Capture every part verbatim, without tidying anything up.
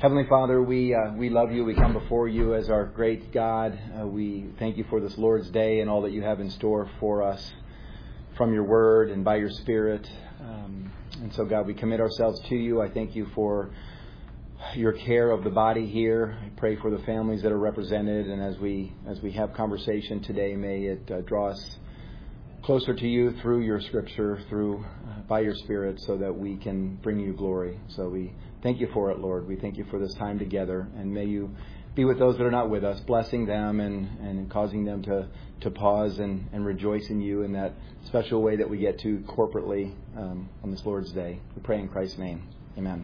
Heavenly Father, we uh, we love you. We come before you as our great God. Uh, we thank you for this Lord's Day and all that you have in store for us from your word and by your Spirit. Um, and so, God, we commit ourselves to you. I thank you for your care of the body here. I pray for the families that are represented. And as we as we have conversation today, may it uh, draw us closer to you through your Scripture, through uh, by your Spirit, so that we can bring you glory. So we thank you for it, Lord. We thank you for this time together, and may you be with those that are not with us, blessing them and, and causing them to, to pause and, and rejoice in you in that special way that we get to corporately um, on this Lord's Day. We pray in Christ's name. Amen.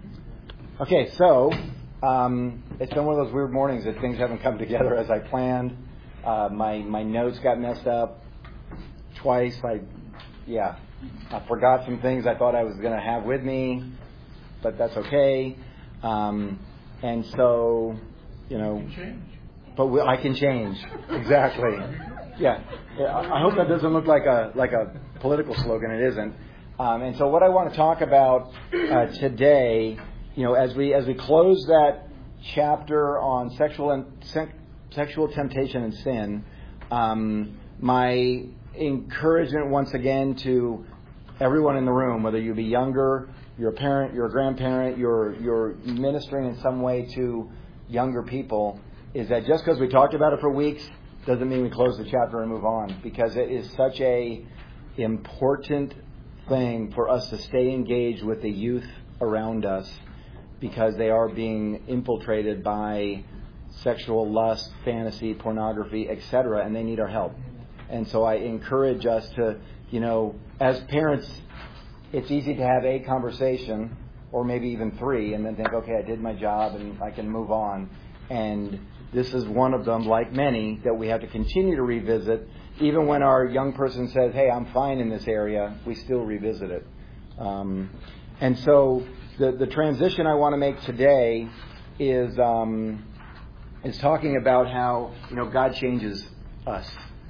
Okay, so um, it's been one of those weird mornings that things haven't come together as I planned. Uh, my my notes got messed up twice. I yeah, I forgot some things I thought I was going to have with me, but that's okay. Um, and so, you know, You can change. but we, I can change. Exactly. Yeah. yeah I, I hope that doesn't look like a like a political slogan. It isn't. Um, and so, what I want to talk about uh, today, you know, as we as we close that chapter on sexual and se- sexual temptation and sin, um, my encouragement once again to everyone in the room, whether you be younger, you're a parent, you're a grandparent, you're you're ministering in some way to younger people, is that just because we talked about it for weeks doesn't mean we close the chapter and move on, because it is such a important thing for us to stay engaged with the youth around us, because they are being infiltrated by sexual lust, fantasy, pornography, et cetera, and they need our help. And so I encourage us to, you know, as parents, it's easy to have a conversation, or maybe even three, and then think, okay, I did my job and I can move on. And this is one of them, like many, that we have to continue to revisit. Even when our young person says, hey, I'm fine in this area, we still revisit it. Um, and so the, the transition I want to make today is um, is talking about how, you know, God changes us.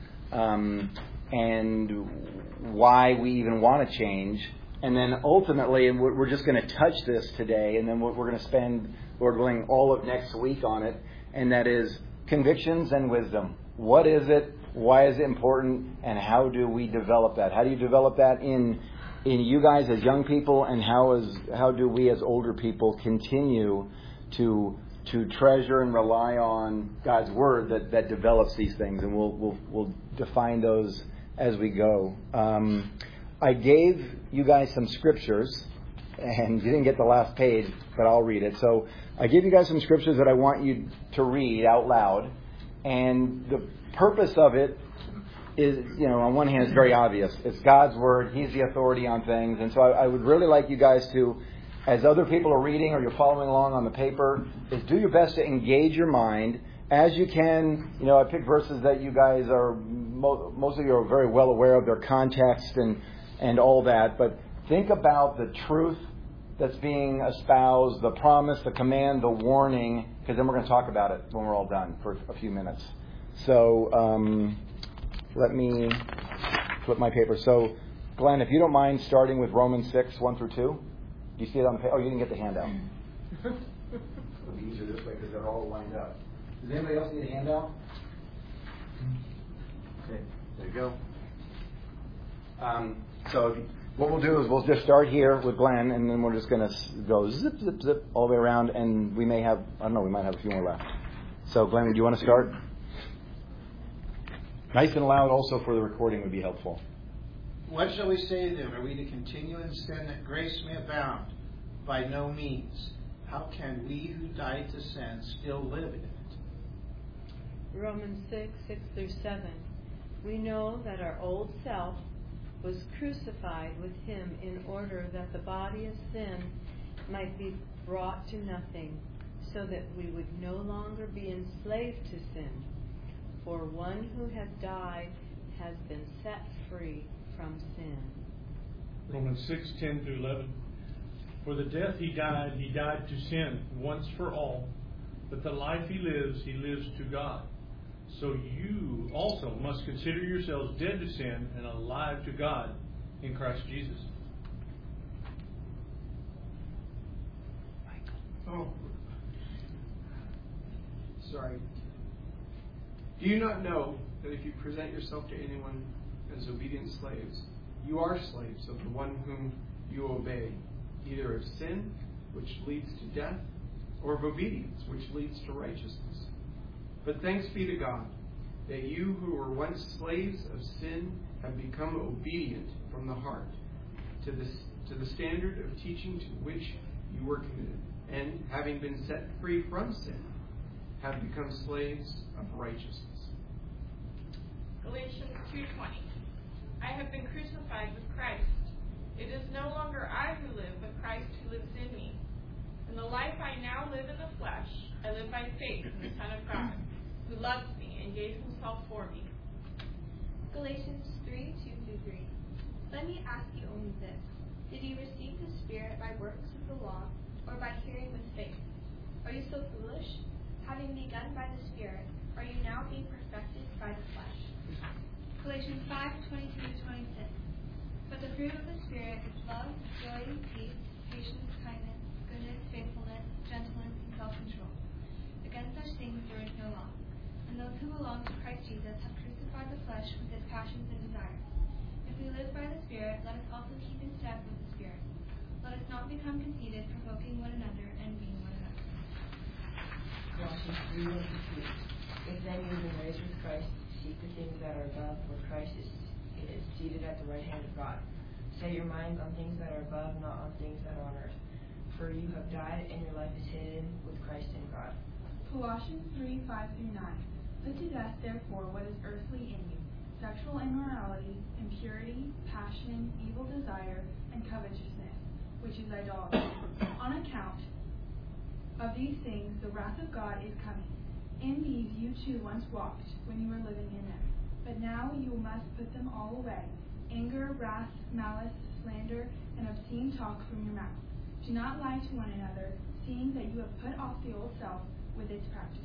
Um, and why we even want to change. And then ultimately, and we're just going to touch this today, and then we're going to spend, Lord willing, all of next week on it, and that is convictions and wisdom. What is it? Why is it important? And how do we develop that? How do you develop that in in you guys as young people, and how is how do we as older people continue to to treasure and rely on God's Word that, that develops these things, and we'll we'll we'll define those as we go. Um, I gave you guys some scriptures, and you didn't get the last page, but I'll read it. So I gave you guys some scriptures that I want you to read out loud, and the purpose of it is, you know, on one hand, it's very obvious. It's God's Word. He's the authority on things, and so I, I would really like you guys to, as other people are reading or you're following along on the paper, is do your best to engage your mind as you can. You know, I picked verses that you guys are, mo- most of you are very well aware of their context and, and all that. But think about the truth that's being espoused, the promise, the command, the warning, because then we're going to talk about it when we're all done for a few minutes. So um, let me flip my paper. So, Glenn, if you don't mind starting with Romans six, one through two. Do you see it on the page? Oh, you didn't get the handout. It'll be easier this way because they're all lined up. Does anybody else need a handout? Okay, there you go. Um, so if, what we'll do is we'll just start here with Glenn, and then we're just going to go zip, zip, zip all the way around, and we may have, I don't know, we might have a few more left. So, Glenn, do you want to start? Nice and loud also for the recording would be helpful. What shall we say then? Are we to continue in sin that grace may abound? By no means. How can we who died to sin still live in it? Romans six, six through seven. We know that our old self was crucified with him in order that the body of sin might be brought to nothing, so that we would no longer be enslaved to sin. For one who has died has been set free from sin. Romans six, ten through eleven. For the death he died, he died to sin once for all. But the life he lives, he lives to God. So you also must consider yourselves dead to sin and alive to God in Christ Jesus. Oh, sorry. Do you not know that if you present yourself to anyone as obedient slaves, you are slaves of the one whom you obey, either of sin, which leads to death, or of obedience, which leads to righteousness? But thanks be to God that you who were once slaves of sin have become obedient from the heart to the, to the standard of teaching to which you were committed, and having been set free from sin, have become slaves of righteousness. Galatians two twenty. I have been crucified with Christ. It is no longer I who live, but Christ who lives in me. In the life I now live in the flesh, I live by faith in the Son of God, who loves me and gave himself for me. Galatians three two through three. Let me ask you only this. Did you receive the Spirit by works of the law, or by hearing with faith? Are you so foolish? Having begun by the Spirit, are you now being perfected by the flesh? Galatians five twenty-two to twenty-six. But the fruit of the Spirit is love, joy, peace, patience, kindness, goodness, faithfulness, gentleness, and self-control. Against such things there is no law. And those who belong to Christ Jesus have crucified the flesh with its passions and desires. If we live by the Spirit, let us also keep in step with the Spirit. Let us not become conceited, provoking one another, envying one another. Colossians three one to two. If then you have been raised with Christ, seek the things that are above, where Christ is, is seated at the right hand of God. Set your minds on things that are above, not on things that are on earth. For you have died, and your life is hidden with Christ in God. Colossians three five through nine. Put to death, therefore, what is earthly in you: sexual immorality, impurity, passion, evil desire, and covetousness, which is idolatry. On account of these things, the wrath of God is coming. In these you too once walked, when you were living in them. But now you must put them all away: anger, wrath, malice, slander, and obscene talk from your mouth. Do not lie to one another, seeing that you have put off the old self with its practices.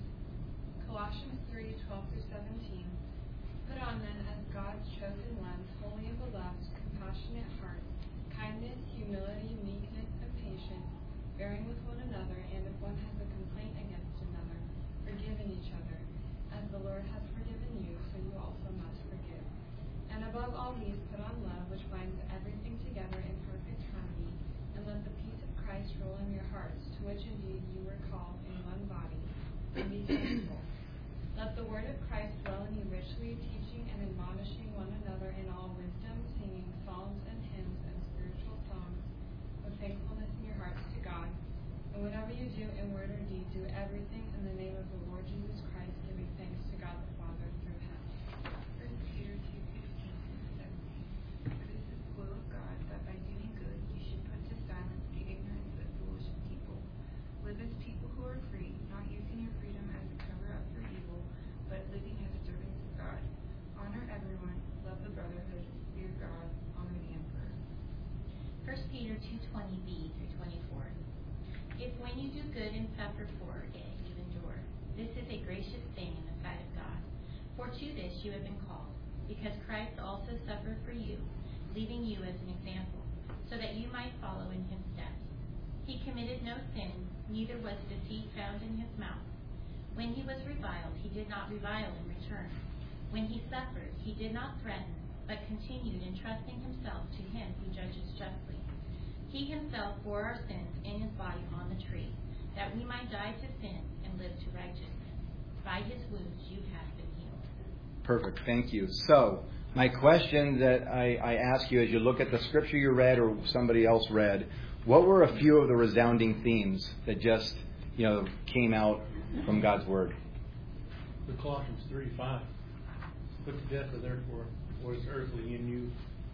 Colossians three twelve through seventeen. Put on then as God's chosen ones, holy and beloved, compassionate hearts, kindness, humility, meekness, and patience, bearing with one another, and if one has a complaint against another, forgiving each other. As the Lord has forgiven you, so you also must forgive. And above all these, put on love, which binds everything together in perfect harmony, and let the peace of Christ rule in your hearts, to which indeed you were called in one body, and be thankful. Let the word of Christ dwell in you richly, teaching and admonishing one another in all wisdom, singing psalms and hymns and spiritual songs with thankfulness in your hearts to God. And whatever you do in word or deed, do everything in the name of the Lord Jesus Christ, giving thanks to God the Father through him. First Peter two fifteen through seventeen. For this is the will of God, that by doing good you should put to silence the ignorance of foolish people. Live as people who are free, not using your freedom as a cover-up for evil, but living as servants of God. Honor everyone, love the brotherhood, fear God, honor the emperor. First Peter two twenty b through twenty-four. If when you do good and suffer for a day, you endure, this is a gracious thing in the sight of God. For to this you have been called, because Christ also suffered for you, leaving you as an example, so that you might follow in his steps. He committed no sin, neither was deceit found in his mouth. When he was reviled, he did not revile in return. When he suffered, he did not threaten, but continued entrusting himself to him who judges justly. He himself bore our sins in his body on the tree, that we might die to sin and live to righteousness. By his wounds you have been healed. Perfect. Thank you. So, my question that I, I ask you as you look at the scripture you read or somebody else read, what were a few of the resounding themes that just, you know, came out from God's Word? The Colossians three five. Put to death, therefore, what is earthly in you.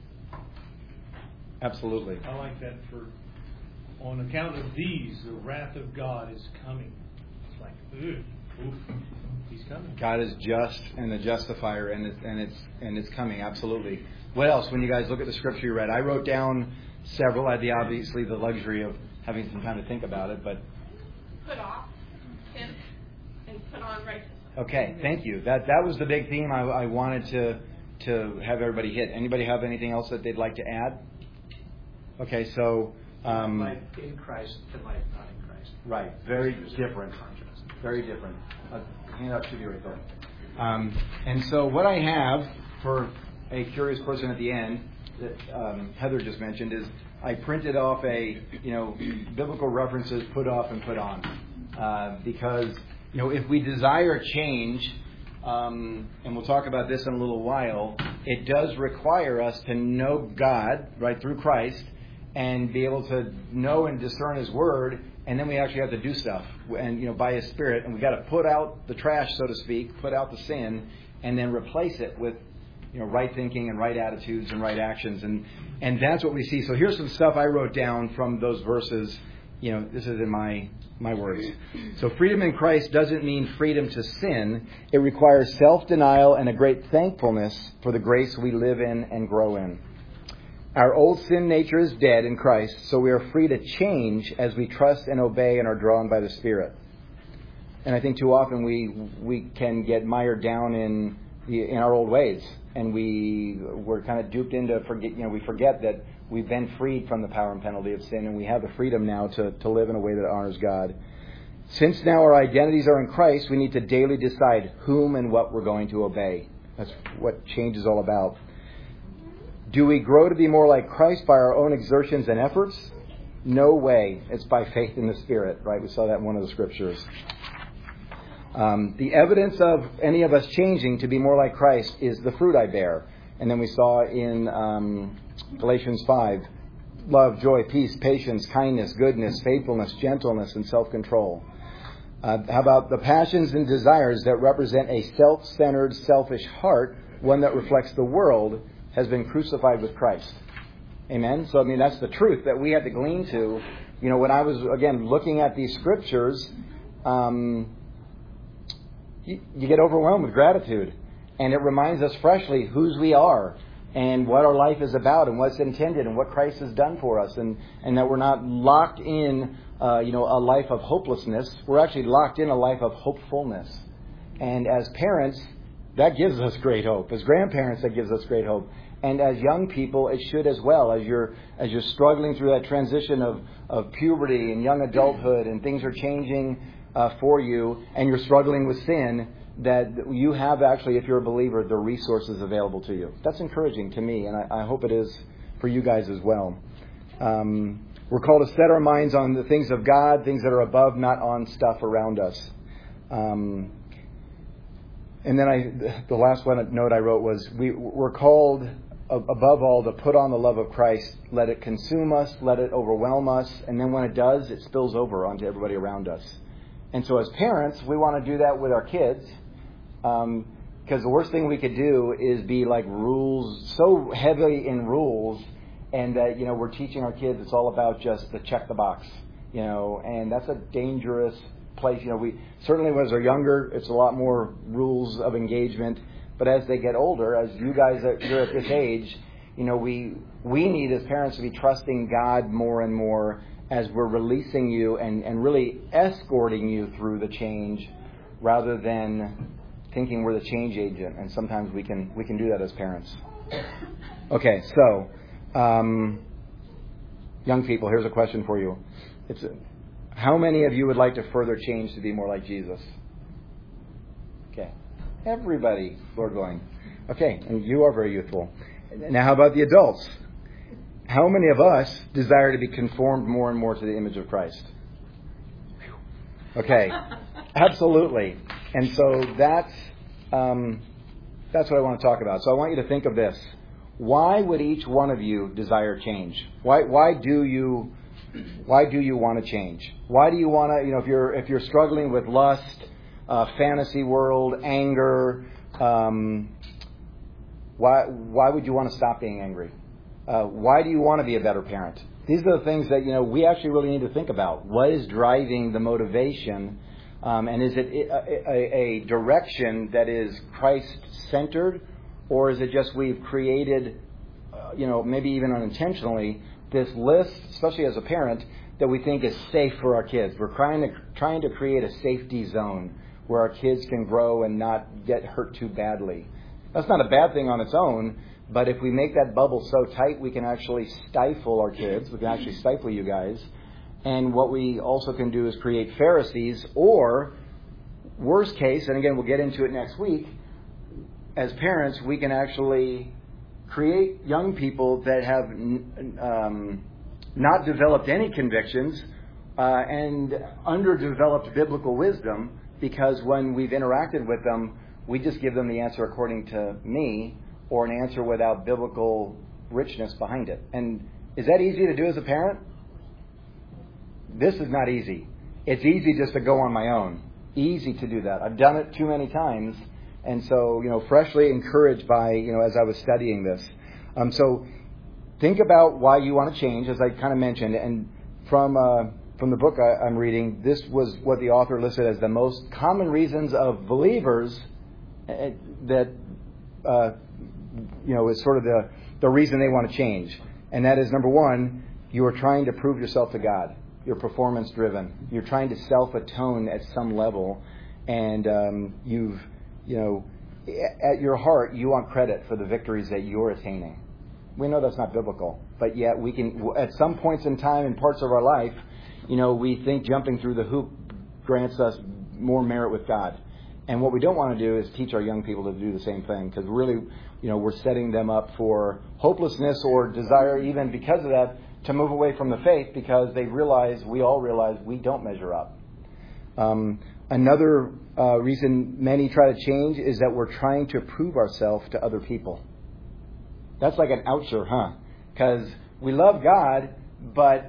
Absolutely. I like that. For on account of these, the wrath of God is coming. It's like, ugh, oof, he's coming. God is just and the justifier, and it's and it's and it's coming. Absolutely. What else? When you guys look at the scripture you read, I wrote down several. I had the obviously the luxury of having some time to think about it, but Put off sin and put on righteousness. Okay, thank you. That that was the big theme I, I wanted to to have everybody hit. Anybody have anything else that they'd like to add? Okay, so Um, life in Christ to life not in Christ. Right. Very different. Very different. Uh, hand up should be right there. Um, and so what I have for a curious person at the end that um, Heather just mentioned is I printed off a, you know, biblical references put off and put on. Uh, because, you know, if we desire change, um, and we'll talk about this in a little while, it does require us to know God, right, through Christ, and be able to know and discern His Word, and then we actually have to do stuff, and you know, by His Spirit, and we got to put out the trash, so to speak, put out the sin, and then replace it with, you know, right thinking and right attitudes and right actions, and and that's what we see. So here's some stuff I wrote down from those verses. You know, this is in my my words. So freedom in Christ doesn't mean freedom to sin. It requires self-denial and a great thankfulness for the grace we live in and grow in. Our old sin nature is dead in Christ, so we are free to change as we trust and obey and are drawn by the Spirit. And I think too often we we can get mired down in the, in our old ways, and we we're kind of duped into forget. You know, we forget that we've been freed from the power and penalty of sin, and we have the freedom now to to live in a way that honors God. Since now our identities are in Christ, we need to daily decide whom and what we're going to obey. That's what change is all about. Do we grow to be more like Christ by our own exertions and efforts? No way. It's by faith in the Spirit, right? We saw that in one of the scriptures. Um, the evidence of any of us changing to be more like Christ is the fruit I bear. And then we saw in um, Galatians five, love, joy, peace, patience, kindness, goodness, faithfulness, gentleness, and self-control. Uh, how about the passions and desires that represent a self-centered, selfish heart, one that reflects the world, has been crucified with Christ. Amen? So, I mean, that's the truth that we had to glean to. You know, when I was, again, looking at these scriptures, um, you, you get overwhelmed with gratitude. And it reminds us freshly whose we are and what our life is about and what's intended and what Christ has done for us. And, and that we're not locked in, uh, you know, a life of hopelessness. We're actually locked in a life of hopefulness. And as parents, that gives us great hope. As grandparents, that gives us great hope. And as young people, it should as well. As you're as you're struggling through that transition of, of puberty and young adulthood, and things are changing uh, for you, and you're struggling with sin, that you have actually, if you're a believer, the resources available to you. That's encouraging to me, and I, I hope it is for you guys as well. Um, we're called to set our minds on the things of God, things that are above, not on stuff around us. Um, and then I, the last one note I wrote was, we, we're called above all to put on the love of Christ. Let it consume us, let it overwhelm us, and then when it does, it spills over onto everybody around us. And so as parents, we want to do that with our kids, um, because the worst thing we could do is be like rules, so heavy in rules, and that, you know, we're teaching our kids it's all about just the check the box, you know, and that's a dangerous place. You know, we certainly when they're younger, it's a lot more rules of engagement. But as they get older, as you guys are you're at this age, you know, we we need as parents to be trusting God more and more as we're releasing you and, and really escorting you through the change, rather than thinking we're the change agent. And sometimes we can we can do that as parents. Okay, so um, young people, here's a question for you. It's a, how many of you would like to further change to be more like Jesus? Okay. Everybody, Lord willing. Okay, and you are very youthful. Now, how about the adults? How many of us desire to be conformed more and more to the image of Christ? Okay, absolutely. And so that's um, that's what I want to talk about. So I want you to think of this. Why would each one of you desire change? Why why do you why do you want to change? Why do you want to, you know, if you're if you're struggling with lust, Uh, fantasy world, anger. Um, why why would you want to stop being angry? Uh, why do you want to be a better parent? These are the things that, you know, we actually really need to think about. What is driving the motivation? Um, and is it a, a, a direction that is Christ-centered, or is it just we've created, uh, you know, maybe even unintentionally, this list, especially as a parent, that we think is safe for our kids? We're trying to trying to create a safety zone where our kids can grow and not get hurt too badly. That's not a bad thing on its own, But if we make that bubble so tight, we can actually stifle our kids. We can actually stifle you guys. And what we also can do is create Pharisees, or worst case, and again, we'll get into it next week, as parents, we can actually create young people that have um, not developed any convictions uh, and underdeveloped biblical wisdom, because when we've interacted with them, we just give them the answer according to me, or an answer without biblical richness behind it. And is that easy to do as a parent? This is not easy. It's easy just to go on my own. Easy to do that. I've done it too many times. And so, you know, freshly encouraged by, you know, as I was studying this. Um, so think about why you want to change, as I kind of mentioned. And from uh, from the book I, I'm reading, this was what the author listed as the most common reasons of believers uh, that, uh, you know, is sort of the, the reason they want to change. And that is, number one, you are trying to prove yourself to God. You're performance driven. You're trying to self-atone at some level. And um, you've, you know, at your heart, you want credit for the victories that you're attaining. We know that's not biblical. But yet we can, at some points in time in parts of our life, you know, we think jumping through the hoop grants us more merit with God. And what we don't want to do is teach our young people to do the same thing. Because really, you know, we're setting them up for hopelessness or desire, even because of that, to move away from the faith, because they realize, we all realize, we don't measure up. Um, another uh, reason many try to change is that we're trying to prove ourselves to other people. That's like an oucher, huh? Because we love God, but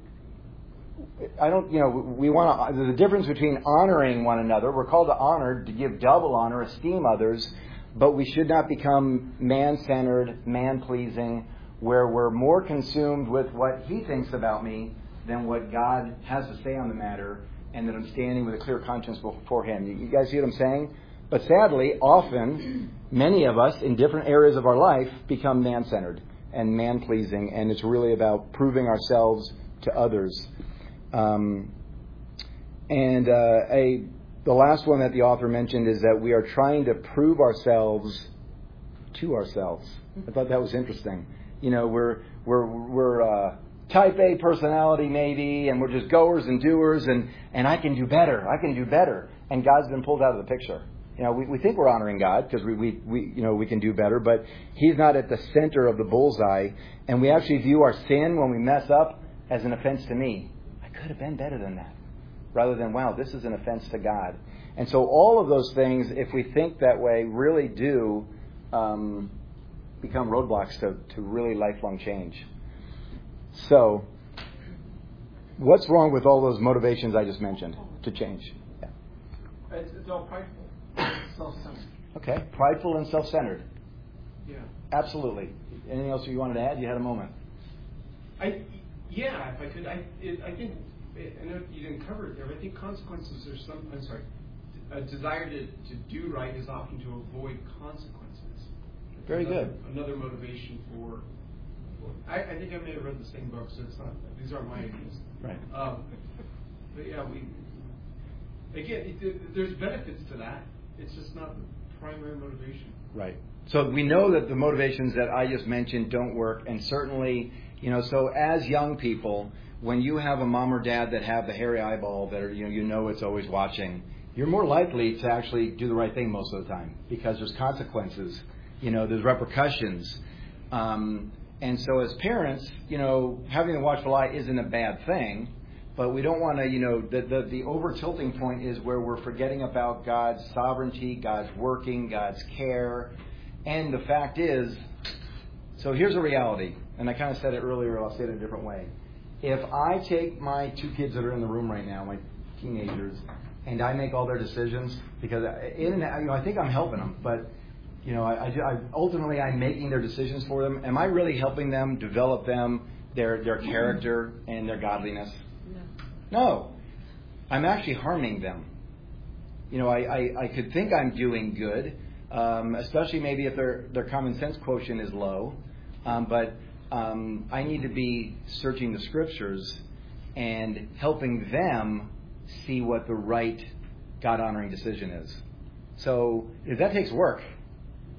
I don't, you know, we want to, there's a difference between honoring one another. We're called to honor, to give double honor, esteem others, but we should not become man-centered, man-pleasing, where we're more consumed with what He thinks about me than what God has to say on the matter, and that I'm standing with a clear conscience before Him. You guys see what I'm saying? But sadly, often, many of us in different areas of our life become man-centered and man-pleasing, and it's really about proving ourselves to others. Um, and uh, a, the last one that the author mentioned is that we are trying to prove ourselves to ourselves. I thought that was interesting. You know, we're we're we're uh, type A personality maybe, and we're just goers and doers, and, and I can do better. I can do better. And God's been pulled out of the picture. You know, we, we think we're honoring God because we, we we you know we can do better, but He's not at the center of the bullseye. And we actually view our sin when we mess up as an offense to me. I could have been better than that, rather than, wow, this is an offense to God. And so all of those things, if we think that way, really do Um, become roadblocks to, to really lifelong change. So, what's wrong with all those motivations I just mentioned to change? Yeah. It's, it's all prideful. Self-centered. Okay, prideful and self-centered. Yeah. Absolutely. Anything else you wanted to add? You had a moment. I yeah, if I could, I it, I think I know you didn't cover it there, but I think consequences are some. I'm sorry. A desire to, to do right is often to avoid consequences. Very another, good. Another motivation for. for I, I think I may have read the same book, so it's not. These aren't my ideas. Right. Um, but yeah, we. Again, it, there's benefits to that. It's just not the primary motivation. Right. So we know that the motivations that I just mentioned don't work, and certainly, you know, so as young people, when you have a mom or dad that have the hairy eyeball that are, you know, you know it's always watching, you're more likely to actually do the right thing most of the time because there's consequences. You know, there's repercussions. Um, and so as parents, you know, having a watchful eye isn't a bad thing, but we don't want to, you know, the, the, the over-tilting point is where we're forgetting about God's sovereignty, God's working, God's care. And the fact is, so here's a reality, and I kind of said it earlier, I'll say it a different way. If I take my two kids that are in the room right now, my teenagers, and I make all their decisions, because in, you know, I think I'm helping them, but you know, I, I, I ultimately I'm making their decisions for them. Am I really helping them develop them, their their character and their godliness? No. No. I'm actually harming them. You know, I, I, I could think I'm doing good, um, especially maybe if their their common sense quotient is low. Um, but um, I need to be searching the scriptures and helping them see what the right God-honoring decision is. So if that takes work.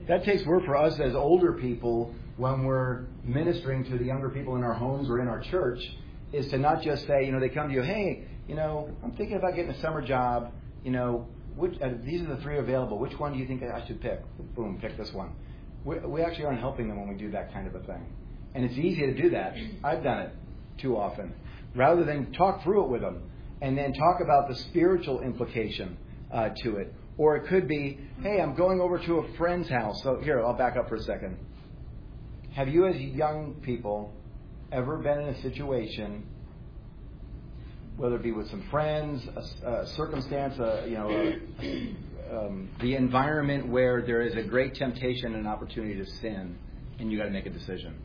that takes work for us as older people when we're ministering to the younger people in our homes or in our church, is to not just say, you know, they come to you, hey, you know, I'm thinking about getting a summer job, you know, which, uh, these are the three available. Which one do you think I should pick? Boom, pick this one. We, we actually aren't helping them when we do that kind of a thing. And it's easy to do that. I've done it too often. Rather than talk through it with them and then talk about the spiritual implication uh, to it. Or it could be, hey, I'm going over to a friend's house. So here, I'll back up for a second. Have you as young people ever been in a situation, whether it be with some friends, a, a circumstance, a, you know, a, um, the environment where there is a great temptation and opportunity to sin, and you got to make a decision?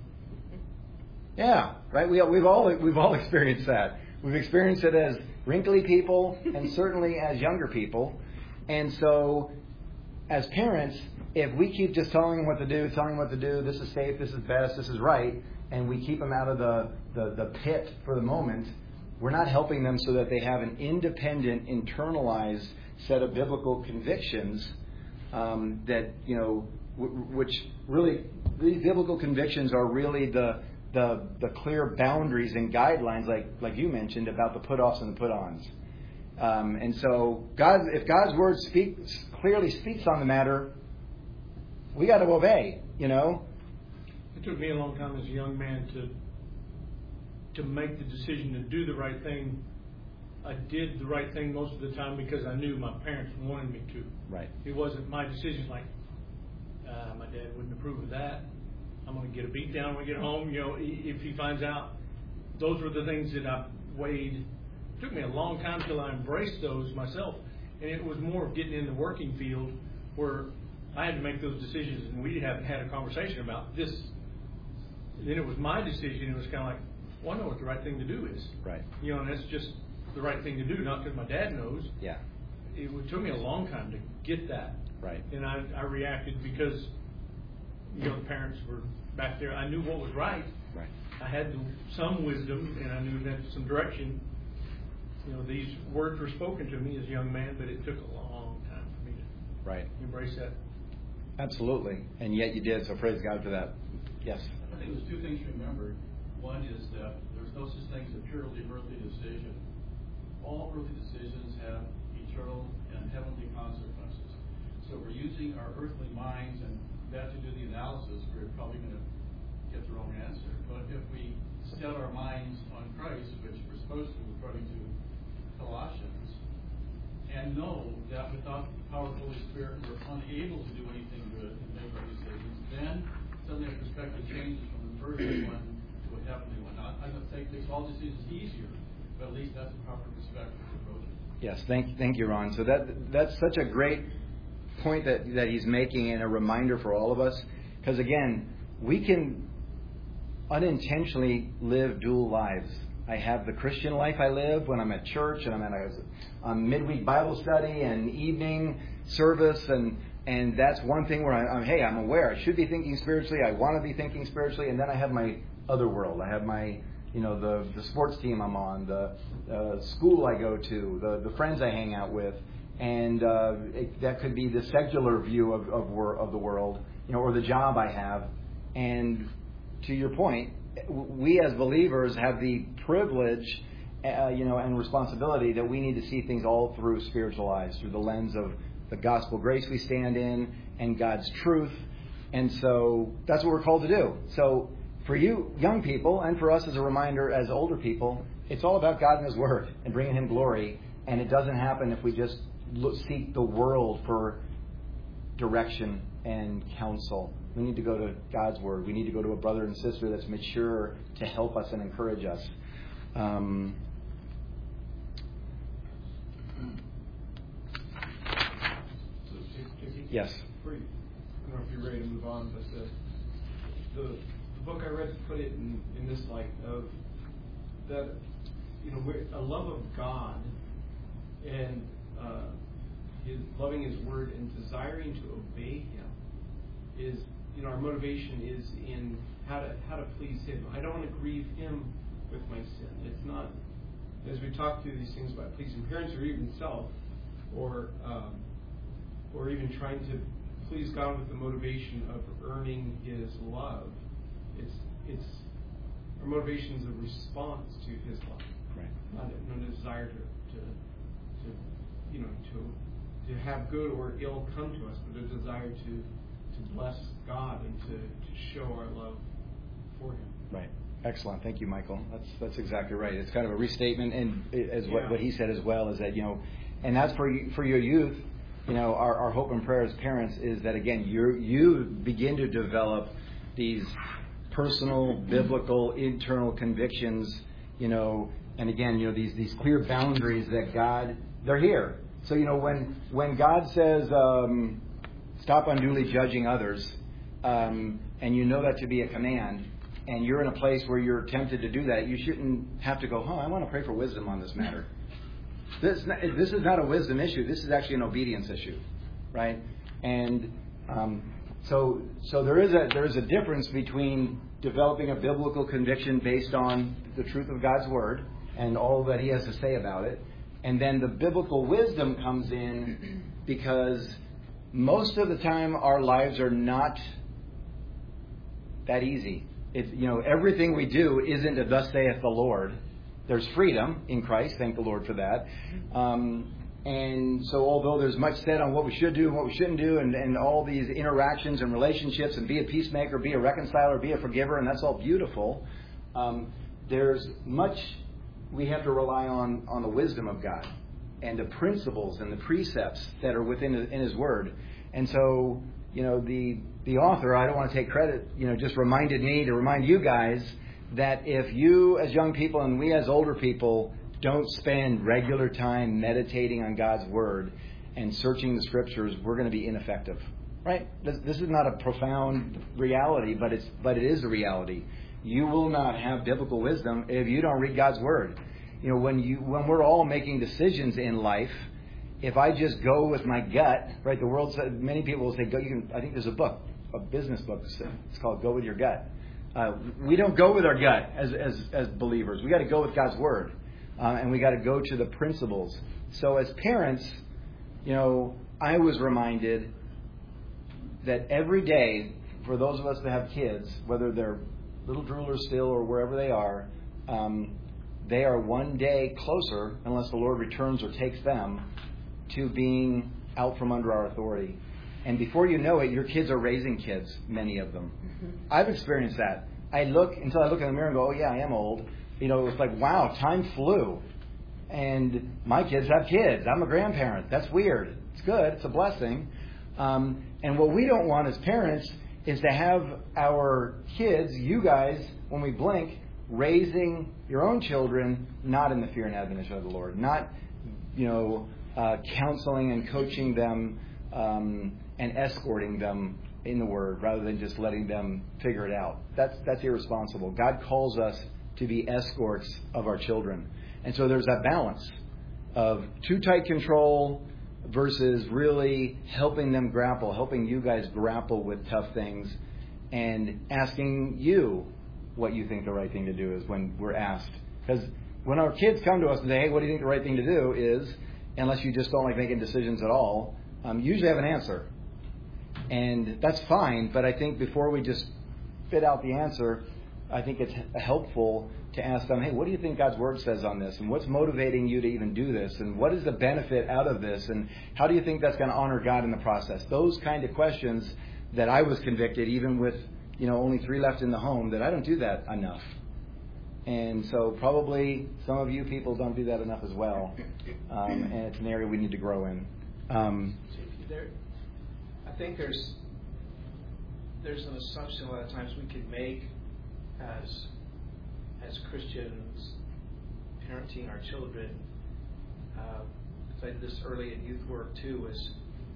Yeah, right. We we've all we've all experienced that. We've experienced it as wrinkly people, and certainly as younger people. And so, as parents, if we keep just telling them what to do, telling them what to do, this is safe, this is best, this is right, and we keep them out of the, the, the pit for the moment, we're not helping them so that they have an independent, internalized set of biblical convictions um, that, you know, w- which really, these biblical convictions are really the, the, the clear boundaries and guidelines, like, like you mentioned, about the put-offs and the put-ons. Um, and so, God, if God's word speaks clearly speaks on the matter, we got to obey. You know. It took me a long time as a young man to to make the decision to do the right thing. I did the right thing most of the time because I knew my parents wanted me to. Right. It wasn't my decision. Like uh, my dad wouldn't approve of that. I'm going to get a beat down when I get home. You know, if he finds out. Those were the things that I weighed. It took me a long time till I embraced those myself, and it was more of getting in the working field where I had to make those decisions, and we hadn't had a conversation about this. And then it was my decision. It was kind of like, well, I know what the right thing to do is. Right. You know, and that's just the right thing to do, not because my dad knows. Yeah. It took me a long time to get that. Right. And I, I reacted because, you know, the parents were back there. I knew what was right. Right. I had some wisdom, and I knew that some direction. You know, these words were spoken to me as a young man, but it took a long time for me to right. embrace that. Absolutely. And yet you did, so praise God for that. Yes? I think there's two things to remember. One is that there's no such thing as a purely earthly decision. All earthly decisions have eternal and heavenly consequences. So if we're using our earthly minds and that to do the analysis, we're probably going to get the wrong answer. But if we set our minds on Christ, which we're supposed to according to Colossians, and know that without the power of the Holy Spirit we're unable to do anything good and make our decisions, then suddenly our perspective changes from the earthly one to a heavenly one. Now, I'm not saying it makes all decisions easier, but at least that's the proper perspective to approach it. Yes, thank, thank you, Ron. So that that's such a great point that, that he's making, and a reminder for all of us. Because again, we can unintentionally live dual lives. I have the Christian life I live when I'm at church and I'm at a, a midweek Bible study and evening service, and and that's one thing where I, I'm hey I'm aware I should be thinking spiritually, I want to be thinking spiritually, and then I have my other world. I have my you know the the sports team I'm on, the uh, school I go to, the the friends I hang out with, and uh, it, that could be the secular view of of, wor- of the world, you know, or the job I have. And to your point, we as believers have the privilege, uh, you know, and responsibility that we need to see things all through spiritual eyes, through the lens of the gospel grace we stand in and God's truth. And so that's what we're called to do. So for you young people, and for us as a reminder as older people, it's all about God and His Word and bringing Him glory. And it doesn't happen if we just look, seek the world for direction and counsel. We need to go to God's Word. We need to go to a brother and sister that's mature to help us and encourage us. Um, so, if, if yes. Before you, I don't know if you're ready to move on, but the, the, the book I read put it in, in this light of that, you know, we're, a love of God and uh, his, loving His Word and desiring to obey Him is, you know, our motivation is in how to how to please Him. I don't want to grieve Him with my sin. It's not, as we talk through these things about pleasing parents or even self, or um, or even trying to please God with the motivation of earning His love. It's it's our motivation is a response to His love, right? Not a, not a desire to, to to you know to to have good or ill come to us, but a desire to to bless God and to, to show our love for Him. Right. Excellent. Thank you, Michael. That's that's exactly right. It's kind of a restatement, and as what, Yeah. what he said as well is that, you know, and that's for you, for your youth. You know, our, our hope and prayer as parents is that, again, you you begin to develop these personal, biblical, internal convictions. You know, and again, you know, these these clear boundaries that God, they're here. So, you know, when when God says, um, stop unduly judging others, um, and you know that to be a command, and you're in a place where you're tempted to do that, you shouldn't have to go, oh, I want to pray for wisdom on this matter. This, this is not a wisdom issue. This is actually an obedience issue, right? And um, so so there is a there is a difference between developing a biblical conviction based on the truth of God's Word and all that He has to say about it, and then the biblical wisdom comes in because most of the time our lives are not that easy. It's, you know, everything we do isn't a thus saith the Lord. There's freedom in Christ. Thank the Lord for that. Um, and so although there's much said on what we should do and what we shouldn't do, and, and all these interactions and relationships, and be a peacemaker, be a reconciler, be a forgiver, and that's all beautiful, um, there's much we have to rely on on the wisdom of God and the principles and the precepts that are within in His Word. And so, you know, the the author, I don't want to take credit, you know, just reminded me to remind you guys that if you as young people and we as older people don't spend regular time meditating on God's Word and searching the Scriptures, we're going to be ineffective, right? This, this is not a profound reality, but it's but it is a reality. You will not have biblical wisdom if you don't read God's Word. You know, when you when we're all making decisions in life, if I just go with my gut, right? The world says, many people will say, go. You can. I think there's a book, a business book. It's called "Go with Your Gut." Uh, we don't go with our gut as as as believers. We got to go with God's Word, uh, and we got to go to the principles. So as parents, you know, I was reminded that every day, for those of us that have kids, whether they're little droolers still or wherever they are, um, they are one day closer, unless the Lord returns or takes them, to being out from under our authority. And before you know it, your kids are raising kids, many of them. Mm-hmm. I've experienced that. I look until I look in the mirror and go, oh yeah, I am old. You know, it's like, wow, time flew. And my kids have kids. I'm a grandparent. That's weird. It's good. It's a blessing. Um, and what we don't want as parents is to have our kids, you guys, when we blink, raising your own children, not in the fear and admonition of the Lord. Not, you know, uh, counseling and coaching them um, and escorting them in the Word rather than just letting them figure it out. That's that's irresponsible. God calls us to be escorts of our children. And so there's that balance of too tight control versus really helping them grapple, helping you guys grapple with tough things, and asking you what you think the right thing to do is when we're asked. Because when our kids come to us and say, hey, what do you think the right thing to do is, unless you just don't like making decisions at all, um, usually have an answer. And that's fine, but I think before we just spit out the answer, I think it's helpful to ask them, hey, what do you think God's Word says on this? And what's motivating you to even do this? And what is the benefit out of this? And how do you think that's going to honor God in the process? Those kind of questions that I was convicted, even with, you know, only three left in the home, that I don't do that enough. And so probably some of you people don't do that enough as well. Um, and it's an area we need to grow in. Um, there, I think there's there's an assumption a lot of times we can make as as Christians parenting our children. Uh, I did this early in youth work too, is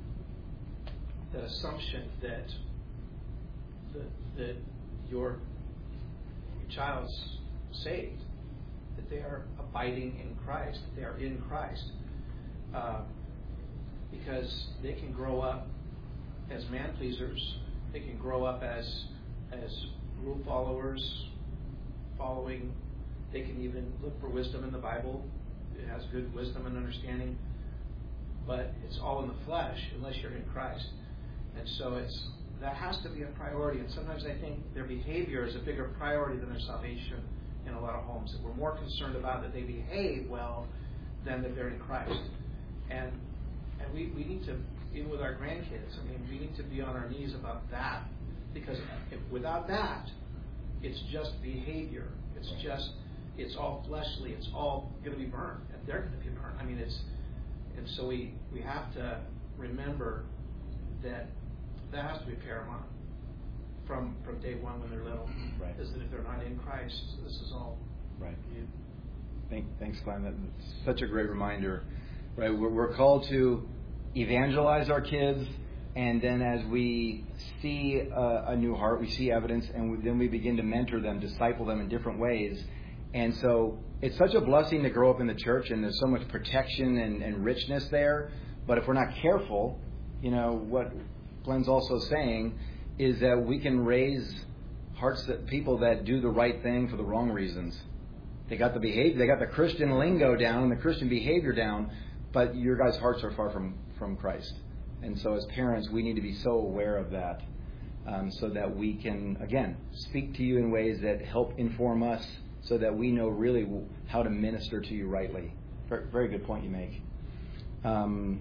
that assumption that that, that your your child's saved, that they are abiding in Christ, that they are in Christ, uh, because they can grow up as man pleasers, they can grow up as as rule followers, following. They can even look for wisdom in the Bible. It has good wisdom and understanding, but it's all in the flesh unless you're in Christ. And so it's that has to be a priority. And sometimes I think their behavior is a bigger priority than their salvation in a lot of homes. That we're more concerned about that they behave well than that they're in Christ. And and we, we need to, even with our grandkids, I mean, we need to be on our knees about that. Because if, without that, it's just behavior. It's just, it's all fleshly. It's all going to be burned. And they're going to be burned. I mean, it's, and so we, we have to remember that that has to be paramount from, from day one when they're little. Right. Is that if they're not in Christ, this is all. Right. Yeah. Thank, thanks, Glenn. That's such a great reminder. Right. We're, we're called to evangelize our kids, and then as we see a, a new heart, we see evidence, and we, then we begin to mentor them, disciple them in different ways. And so it's such a blessing to grow up in the church, and there's so much protection and, and richness there. But if we're not careful, you know, what Glenn's also saying is that we can raise hearts that people that do the right thing for the wrong reasons. They got the behavior, they got the Christian lingo down and the Christian behavior down, but your guys' hearts are far from, from Christ. And so as parents, we need to be so aware of that, um, so that we can, again, speak to you in ways that help inform us so that we know really how to minister to you rightly. Very, very good point you make. Um,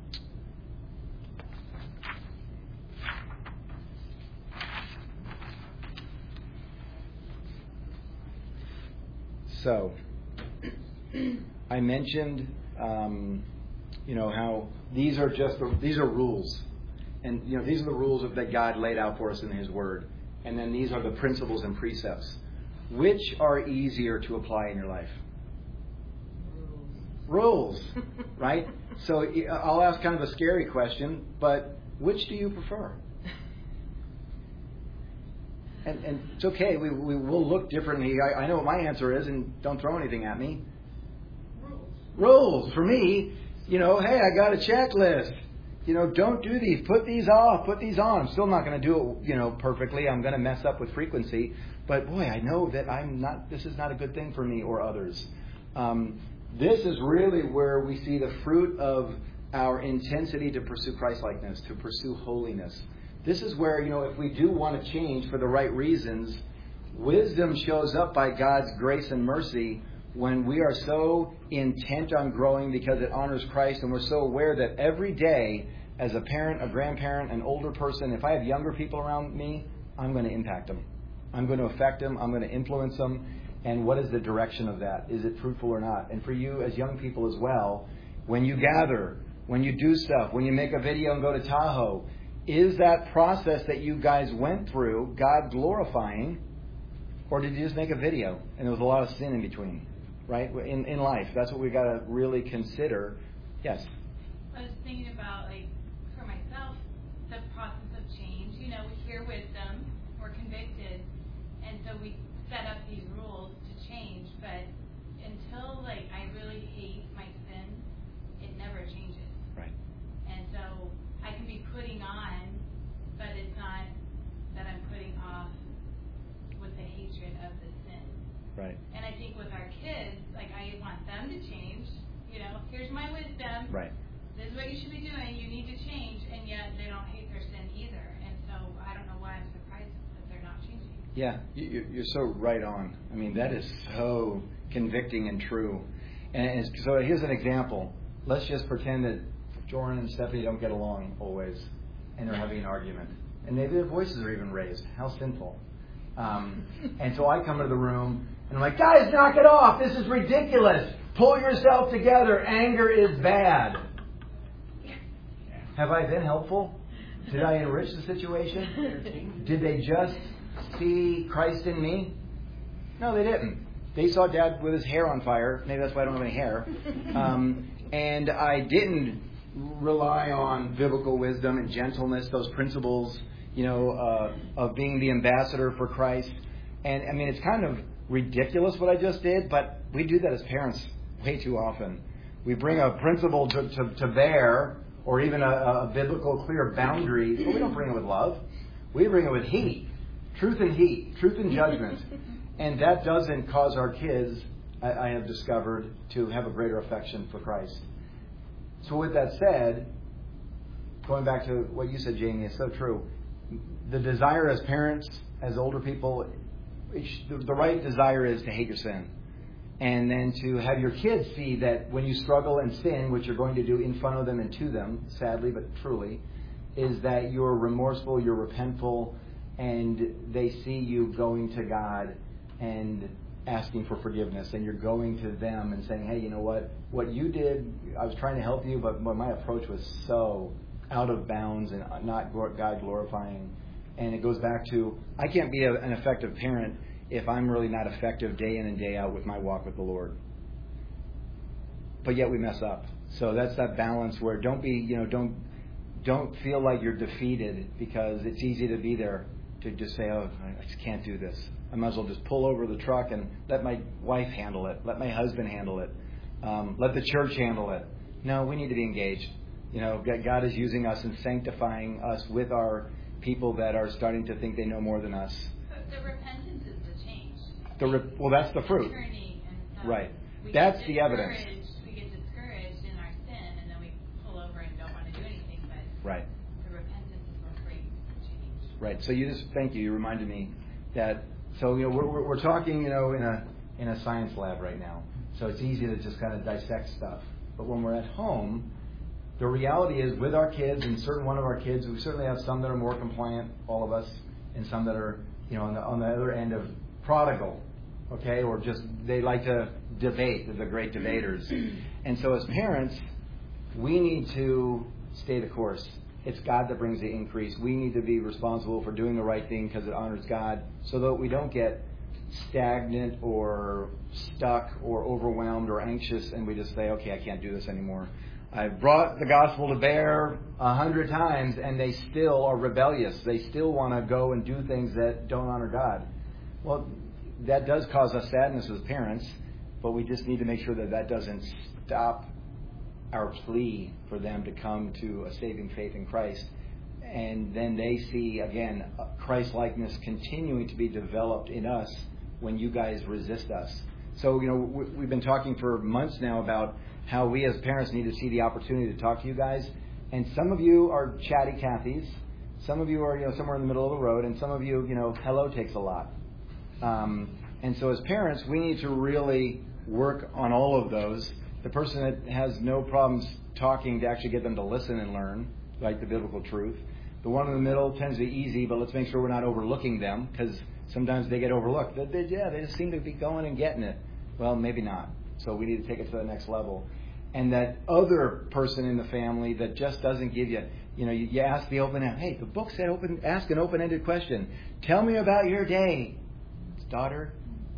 So, I mentioned, um, you know, how these are just the, these are rules, and you know these are the rules that God laid out for us in His Word, and then these are the principles and precepts. Which are easier to apply in your life? Rules, right? So I'll ask kind of a scary question, but which do you prefer? And, and it's okay. We, we will look differently. I, I know what my answer is, and don't throw anything at me. Rules. Rules. For me, you know, hey, I got a checklist. You know, don't do these. Put these off. Put these on. I'm still not going to do it, you know, perfectly. I'm going to mess up with frequency. But boy, I know that I'm not. This is not a good thing for me or others. Um, this is really where we see the fruit of our intensity to pursue Christ-likeness, to pursue holiness. This is where, you know, if we do want to change for the right reasons, wisdom shows up by God's grace and mercy when we are so intent on growing because it honors Christ, and we're so aware that every day, as a parent, a grandparent, an older person, if I have younger people around me, I'm going to impact them. I'm going to affect them. I'm going to influence them. And what is the direction of that? Is it fruitful or not? And for you as young people as well, when you gather, when you do stuff, when you make a video and go to Tahoe, is that process that you guys went through God glorifying, or did you just make a video and there was a lot of sin in between, right? In in life, that's what we got to really consider. Yes. I was thinking about, like, for myself, the process of change. You know, we hear wisdom, we're convicted, and so we set up these rules to change. But until, like, I really hate my sin, it never changes. Right. And so I can be putting on, but it's not that I'm putting off with the hatred of the sin. Right. And I think with our kids, like, I want them to change. You know, here's my wisdom. Right. This is what you should be doing. You need to change, and yet they don't hate their sin either. And so I don't know why I'm surprised that they're not changing. Yeah, you, you're so right on. I mean, that is so convicting and true. And so here's an example. Let's just pretend that Jordan and Stephanie don't get along always, and they're having an argument. And maybe their voices are even raised. How sinful. Um, and so I come into the room, and I'm like, guys, knock it off. This is ridiculous. Pull yourself together. Anger is bad. Have I been helpful? Did I enrich the situation? Did they just see Christ in me? No, they didn't. They saw Dad with his hair on fire. Maybe that's why I don't have any hair. Um, and I didn't rely on biblical wisdom and gentleness, those principles, you know, uh, of being the ambassador for Christ. And I mean, it's kind of ridiculous what I just did, but we do that as parents way too often. We bring a principle to, to, to bear, or even a, a biblical clear boundary, but we don't bring it with love. We bring it with heat, truth and heat, truth and judgment. And that doesn't cause our kids, I, I have discovered, to have a greater affection for Christ. So with that said, going back to what you said, Jamie, it's so true. The desire as parents, as older people, the right desire is to hate your sin. And then to have your kids see that when you struggle and sin, which you're going to do in front of them and to them, sadly but truly, is that you're remorseful, you're repentful, and they see you going to God and asking for forgiveness, and you're going to them and saying, hey, you know what? What you did, I was trying to help you, but my approach was so out of bounds and not God glorifying. And it goes back to, I can't be a, an effective parent if I'm really not effective day in and day out with my walk with the Lord. But yet we mess up. So that's that balance where don't be, you know, don't don't feel like you're defeated, because it's easy to be there to just say, oh, I just can't do this. I might as well just pull over the truck and let my wife handle it. Let my husband handle it. Um, let the church handle it. No, we need to be engaged. You know, God is using us and sanctifying us with our people that are starting to think they know more than us. But the repentance is the change. The re- well, that's the fruit. And stuff. Right. We That's get the evidence. We get discouraged in our sin, and then we pull over and don't want to do anything. But right. the repentance is what brings the change. Right. So you just thank you. You reminded me that. So you know we're we're, we're talking you know in a in a science lab right now. So it's easy to just kind of dissect stuff. But when we're at home, the reality is with our kids, and certain one of our kids, we certainly have some that are more compliant, all of us, and some that are, you know, on the on the other end of prodigal, okay, or just they like to debate. They're the great debaters. And so as parents, we need to stay the course. It's God that brings the increase. We need to be responsible for doing the right thing because it honors God, so that we don't get stagnant or stuck or overwhelmed or anxious, and we just say, okay, I can't do this anymore. I've brought the gospel to bear a hundred times, and they still are rebellious. They still want to go and do things that don't honor God. Well, that does cause us sadness as parents, but we just need to make sure that that doesn't stop our plea for them to come to a saving faith in Christ. And then they see, again, Christ-likeness continuing to be developed in us when you guys resist us. So, you know, we've been talking for months now about how we as parents need to see the opportunity to talk to you guys. And some of you are chatty Cathys. Some of you are, you know, somewhere in the middle of the road. And some of you, you know, hello takes a lot. Um, and so as parents, we need to really work on all of those. The person that has no problems talking, to actually get them to listen and learn, like the biblical truth. The one in the middle tends to be easy, but let's make sure we're not overlooking them, because sometimes they get overlooked. They, they, yeah, they just seem to be going and getting it. Well, maybe not. So we need to take it to the next level. And that other person in the family that just doesn't give you, you know, you, you ask the open, hey, the book said open, ask an open-ended question. Tell me about your day. Daughter,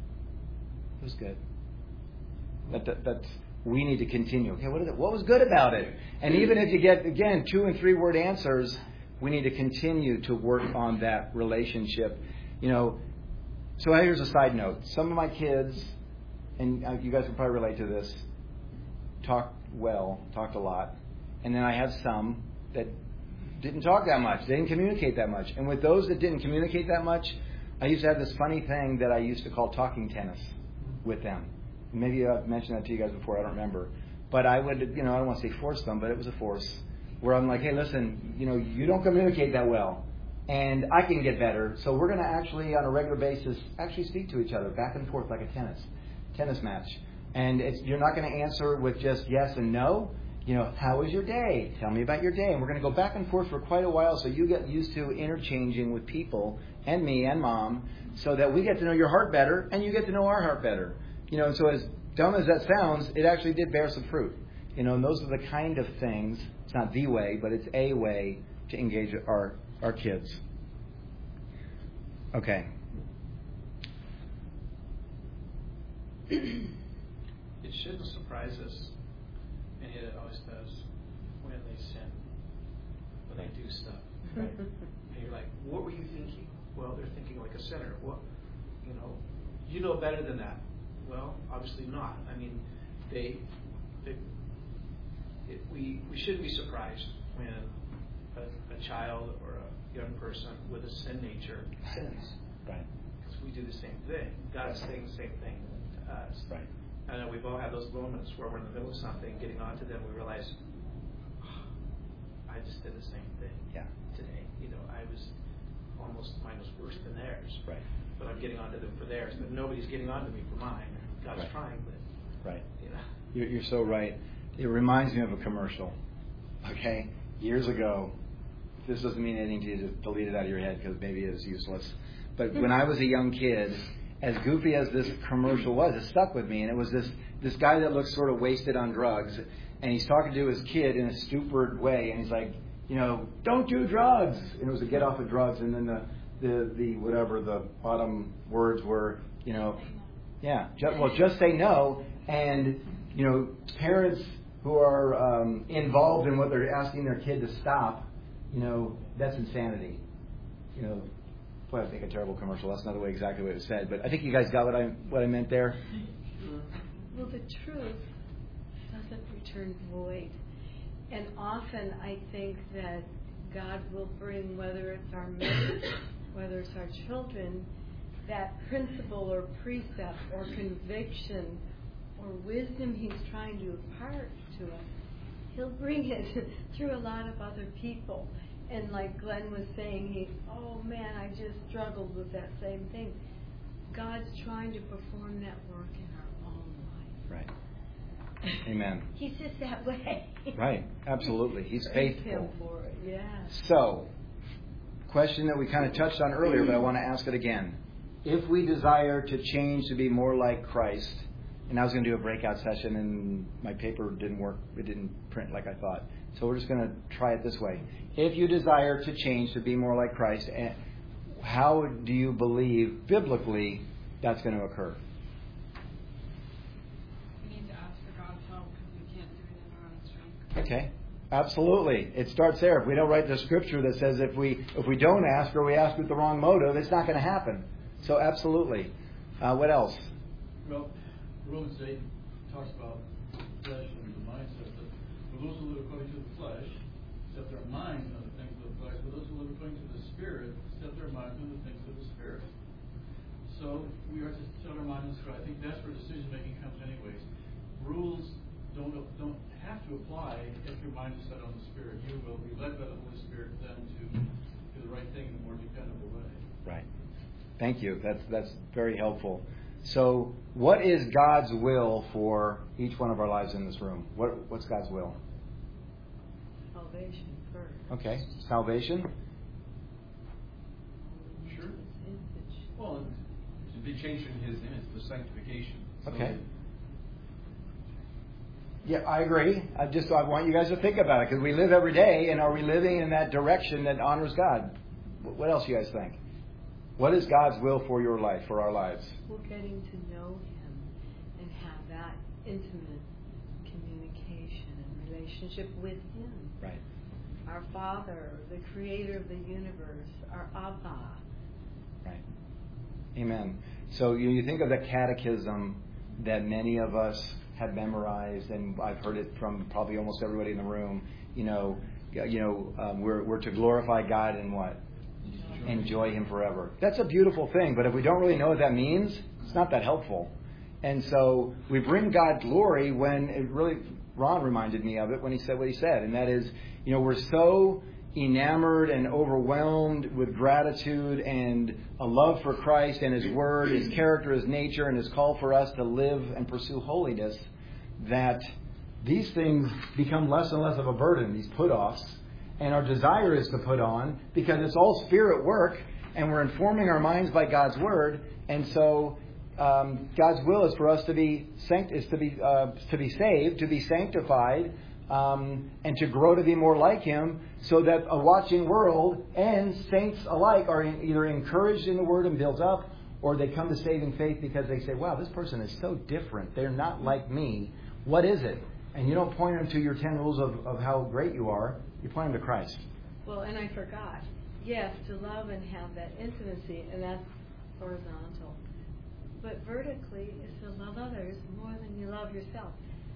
it was good. That, that, that's, we need to continue. Okay, what is it? What was good about it? And even if you get, again, two and three word answers, we need to continue to work on that relationship. You know, so here's a side note. Some of my kids, and you guys can probably relate to this, talked well, talked a lot. And then I have some that didn't talk that much. They didn't communicate that much. And with those that didn't communicate that much, I used to have this funny thing that I used to call talking tennis with them. Maybe I've mentioned that to you guys before, I don't remember. But I would, you know, I don't want to say force them, but it was a force. Where I'm like, hey, listen, you know, you don't communicate that well. And I can get better. So we're going to actually, on a regular basis, actually speak to each other back and forth like a tennis, tennis match. And it's, you're not going to answer with just yes and no. You know, how was your day? Tell me about your day. And we're going to go back and forth for quite a while so you get used to interchanging with people and me and Mom so that we get to know your heart better and you get to know our heart better. You know, and so as dumb as that sounds, it actually did bear some fruit. You know, and those are the kind of things, it's not the way, but it's a way to engage our, our kids. Okay. It shouldn't surprise us, and yet it always does, when they sin, when they do stuff. Right? And you're like, what were you thinking? Well, they're thinking like a sinner. What, you know, you know better than that. Well, obviously not. I mean, they, they it, we we shouldn't be surprised when a, a child or a young person with a sin nature sins. Right. Because we do the same thing. God's saying the same thing to us. Right. I know we've all had those moments where we're in the middle of something, getting onto them, we realize, oh, I just did the same thing Yeah. today. You know, I was almost, mine was worse than theirs. Right. But I'm getting onto them for theirs. But nobody's getting onto me for mine. God's Right. trying, but, Right. you know. You're, you're so right. It reminds me of a commercial. Okay? Years ago, this doesn't mean anything to you, just delete it out of your head because maybe it's useless. But when I was a young kid, as goofy as this commercial was, it stuck with me. And it was this, this guy that looks sort of wasted on drugs. And he's talking to his kid in a stupid way. And he's like, you know, don't do drugs. And it was a get off of drugs. And then the, the, the whatever, the bottom words were, you know, yeah, just, well, just say no. And, you know, parents who are um, involved in what they're asking their kid to stop, you know, that's insanity. You know, boy, I think a terrible commercial. That's not the way exactly what it was said. But I think you guys got what I what I meant there. Well, the truth doesn't return void. And often I think that God will bring, whether it's our mates, whether it's our children, that principle or precept or conviction or wisdom He's trying to impart to us. He'll bring it through a lot of other people. And like Glenn was saying, he, oh man, I just struggled with that same thing. God's trying to perform that work in our own life. Right. Amen. He's just that way. Right. Absolutely. He's Praise faithful. Him for it. Yeah. So, question that we kind of touched on earlier, but I want to ask it again. If we desire to change to be more like Christ, and I was going to do a breakout session, and my paper didn't work. It didn't print like I thought. So we're just going to try it this way. If you desire to change to be more like Christ, how do you believe biblically that's going to occur? We need to ask for God's help because we can't do it in our own strength. Okay. Absolutely. It starts there. If we don't write the scripture that says if we if we don't ask or we ask with the wrong motive, it's not going to happen. So absolutely. Uh, what else? Well, Romans eight talks about flesh and the mindset. That for those who live according to the flesh, set their mind on the things of the flesh. For those who live according to the Spirit, set their minds on the things of the Spirit. So we are to set our mind on the Spirit. I think that's where decision making comes, anyways. Rules don't don't have to apply if your mind is set on the Spirit. You will be led by the Holy Spirit then to do the right thing in a more dependable way. Right. Thank you. That's that's very helpful. So, what is God's will for each one of our lives in this room? What what's God's will? Salvation first. Okay. Salvation? Sure. Well, to be changed in His image, the sanctification. So Okay. Yeah, I agree. I just I want you guys to think about it because we live every day, and are we living in that direction that honors God? What else do you guys think? What is God's will for your life, for our lives? We're getting to know Him and have that intimate communication and relationship with Him. Right. Our Father, the Creator of the universe, our Abba. Right. Amen. So you, you think of the catechism that many of us have memorized, and I've heard it from probably almost everybody in the room. You know, you know, um, we're we're to glorify God and what? Enjoy Him forever. That's a beautiful thing, but if we don't really know what that means, it's not that helpful. And so we bring God glory when it really, Ron reminded me of it when he said what he said, and that is, you know, we're so enamored and overwhelmed with gratitude and a love for Christ and His Word, His character, His nature, and His call for us to live and pursue holiness, that these things become less and less of a burden, these put-offs. And our desire is to put on because it's all Spirit work, and we're informing our minds by God's Word. And so, um, God's will is for us to be sanct- is to be uh, to be saved, to be sanctified, um, and to grow to be more like Him, so that a watching world and saints alike are in, either encouraged in the Word and built up, or they come to saving faith because they say, "Wow, this person is so different. They're not like me. What is it?" And you don't point them to your ten rules of, of how great you are. You point them to Christ. Well, and I forgot. Yes, to love and have that intimacy, and that's horizontal. But vertically is to love others more than you love yourself.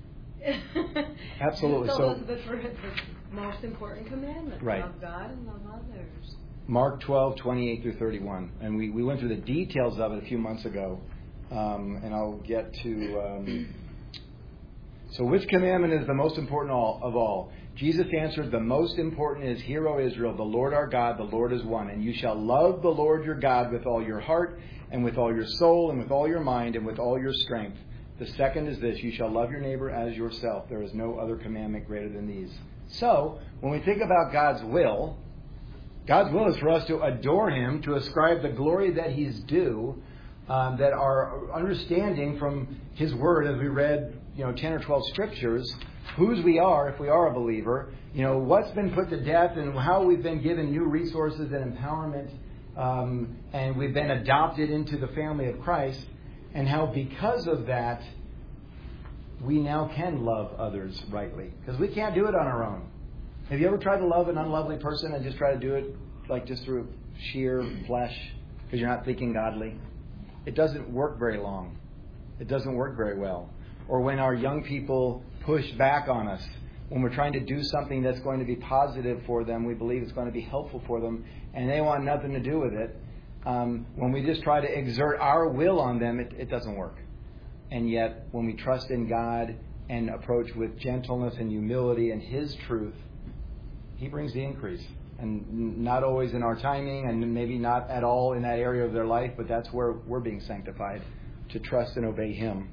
Absolutely. So, So Elizabeth, for the most important commandment. Right. Love God and love others. Mark twelve, twenty-eight through thirty-one. And we, we went through the details of it a few months ago. Um, and I'll get to... Um, So which commandment is the most important of all? Jesus answered, the most important is, Hear, O Israel, the Lord our God, the Lord is one. And you shall love the Lord your God with all your heart, and with all your soul, and with all your mind, and with all your strength. The second is this, you shall love your neighbor as yourself. There is no other commandment greater than these. So, when we think about God's will, God's will is for us to adore Him, to ascribe the glory that He's due, um, that our understanding from His Word, as we read, you know, ten or twelve scriptures, whose we are if we are a believer, you know, what's been put to death and how we've been given new resources and empowerment, um, and we've been adopted into the family of Christ, and how because of that, we now can love others rightly. Because we can't do it on our own. Have you ever tried to love an unlovely person and just try to do it like just through sheer flesh because you're not thinking godly? It doesn't work very long. It doesn't work very well. Or when our young people push back on us, when we're trying to do something that's going to be positive for them, we believe it's going to be helpful for them, and they want nothing to do with it. Um, when we just try to exert our will on them, it, it doesn't work. And yet, when we trust in God and approach with gentleness and humility and His truth, He brings the increase. And not always in our timing, and maybe not at all in that area of their life, but that's where we're being sanctified, to trust and obey Him.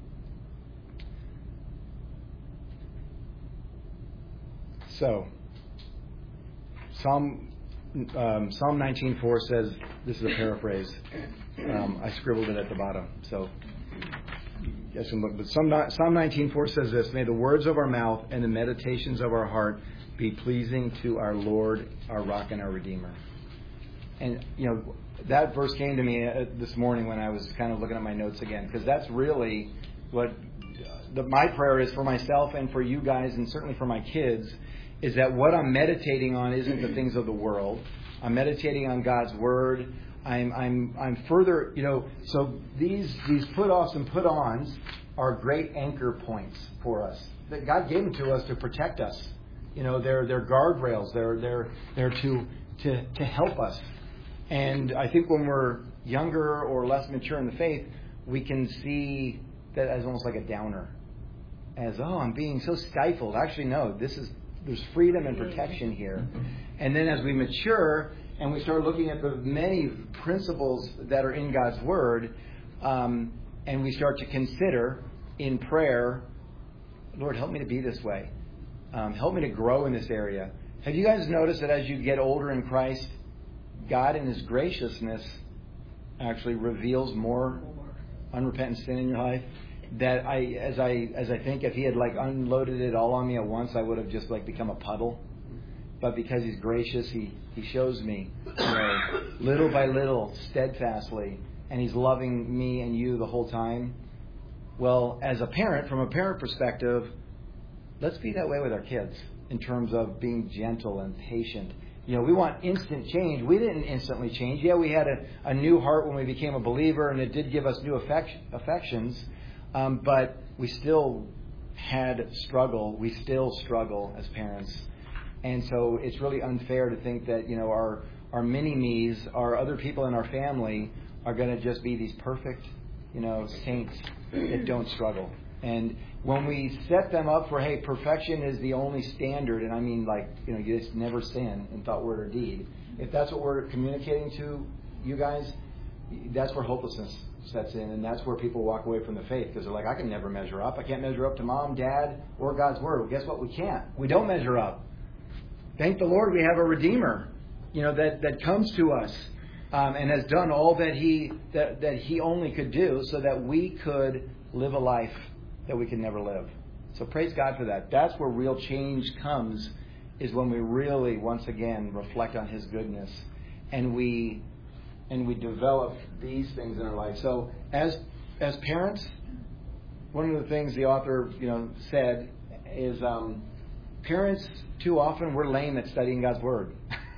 So, Psalm um, Psalm nineteen four says, this is a paraphrase. Um, I scribbled it at the bottom, so you guys can look. But Psalm nineteen four says this: May the words of our mouth and the meditations of our heart be pleasing to our Lord, our rock and our Redeemer. And, you know, that verse came to me this morning when I was kind of looking at my notes again, because that's really what the, my prayer is for myself and for you guys, and certainly for my kids, is that what I'm meditating on isn't the things of the world. I'm meditating on God's Word. I'm I'm I'm further, you know, so these these put-offs and put-ons are great anchor points for us. That God gave them to us to protect us. You know, they're they're guardrails. They're they're they're to to to help us. And I think when we're younger or less mature in the faith, we can see that as almost like a downer. As, oh, I'm being so stifled. Actually, no, this is there's freedom and protection here. And then as we mature and we start looking at the many principles that are in God's Word, um, and we start to consider in prayer, Lord, help me to be this way. Um, help me to grow in this area. Have you guys noticed that as you get older in Christ, God in His graciousness actually reveals more unrepentant sin in your life? That I, as I, as I think, if He had like unloaded it all on me at once, I would have just like become a puddle. But because He's gracious, He, He shows me, you know, little by little, steadfastly, and He's loving me and you the whole time. Well, as a parent, from a parent perspective, let's be that way with our kids in terms of being gentle and patient. You know, we want instant change. We didn't instantly change. Yeah, we had a, a new heart when we became a believer, and it did give us new affect, affections. Um, but we still had struggle. We still struggle as parents. And so it's really unfair to think that, you know, our, our mini-me's, our other people in our family are going to just be these perfect, you know, saints that don't struggle. And when we set them up for, hey, perfection is the only standard, and I mean like, you know, you just never sin in thought, word, or deed. If that's what we're communicating to you guys, that's where hopelessness sets in, and that's where people walk away from the faith because they're like, I can never measure up. I can't measure up to Mom, Dad, or God's Word. Well, guess what? We can't. We don't measure up. Thank the Lord we have a Redeemer, you know, that, that comes to us um, and has done all that he that, that He only could do so that we could live a life that we can never live. So praise God for that. That's where real change comes, is when we really, once again, reflect on His goodness and we and we develop these things in our life. So as as parents, one of the things the author, you know, said is um, parents, too often, we're lame at studying God's Word.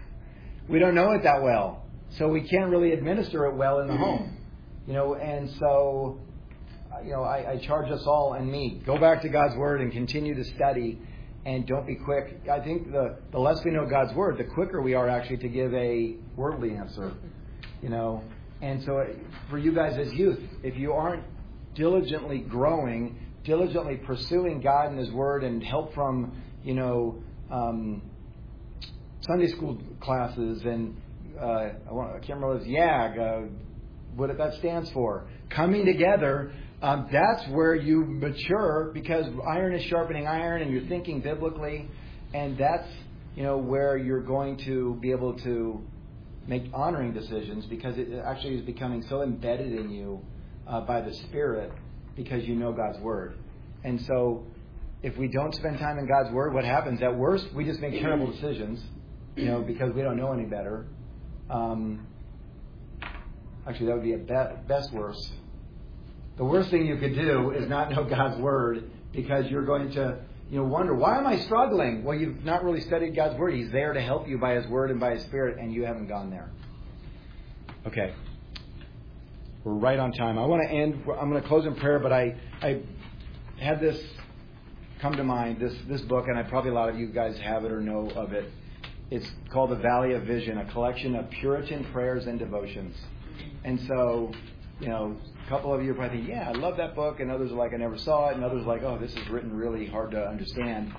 We don't know it that well. So we can't really administer it well in the home. You know, and so, you know, I, I charge us all and me, go back to God's Word and continue to study, and don't be quick. I think the, the less we know God's Word, the quicker we are actually to give a worldly answer. You know, and so for you guys as youth, if you aren't diligently growing, diligently pursuing God and His Word and help from, you know, um, Sunday school classes and uh, I, want, I can't remember what it's YAG, uh, what that stands for, coming together, um, that's where you mature because iron is sharpening iron and you're thinking biblically, and that's, you know, where you're going to be able to make honoring decisions because it actually is becoming so embedded in you uh, by the Spirit because you know God's Word. And so if we don't spend time in God's Word, what happens? At worst, we just make terrible decisions, you know, because we don't know any better. Um, actually, that would be a be- best worst. The worst thing you could do is not know God's Word because you're going to, you know, wonder, why am I struggling? Well, you've not really studied God's Word. He's there to help you by His Word and by His Spirit, and you haven't gone there. Okay. We're right on time. I want to end, I'm going to close in prayer, but I, I had this come to mind, this, this book, and I probably a lot of you guys have it or know of it. It's called The Valley of Vision, a collection of Puritan prayers and devotions. And so, you know, a couple of you are probably thinking, yeah, I love that book, and others are like, I never saw it, and others are like, oh, this is written really hard to understand.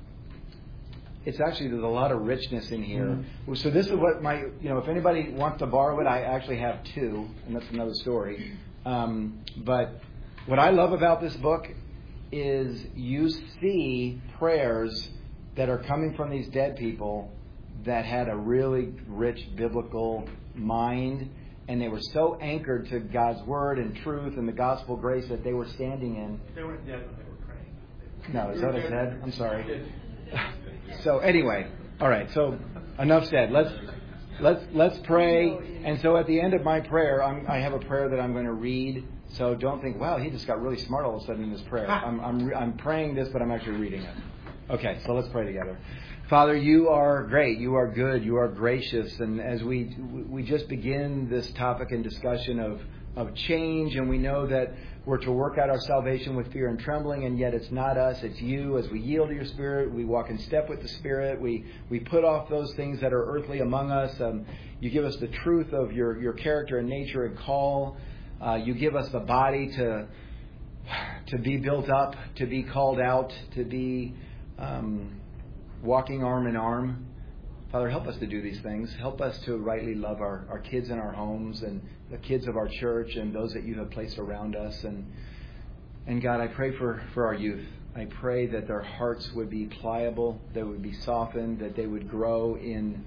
It's actually, there's a lot of richness in here. Mm-hmm. So this is what my, you know, if anybody wants to borrow it, I actually have two, and that's another story. Um, but what I love about this book is you see prayers that are coming from these dead people that had a really rich biblical mind, and they were so anchored to God's Word and truth and the gospel grace that they were standing in. They weren't dead when they were praying. No, is that what I said? I'm sorry. So anyway, all right. So enough said. Let's let's let's pray. And so at the end of my prayer, I'm, I have a prayer that I'm going to read. So don't think, wow, he just got really smart all of a sudden in this prayer. I'm I'm I'm praying this, but I'm actually reading it. Okay, so let's pray together. Father, you are great. You are good. You are gracious. And as we we just begin this topic and discussion of of change, and we know that we're to work out our salvation with fear and trembling, and yet it's not us, it's you. As we yield to your Spirit, we walk in step with the Spirit. We we put off those things that are earthly among us. Um, you give us the truth of your, your character and nature and call. Uh, you give us the body to to be built up, to be called out, to be um, walking arm in arm. Father, help us to do these things. Help us to rightly love our, our kids in our homes and the kids of our church and those that you have placed around us. And and God, I pray for, for our youth. I pray that their hearts would be pliable, they would be softened, that they would grow in,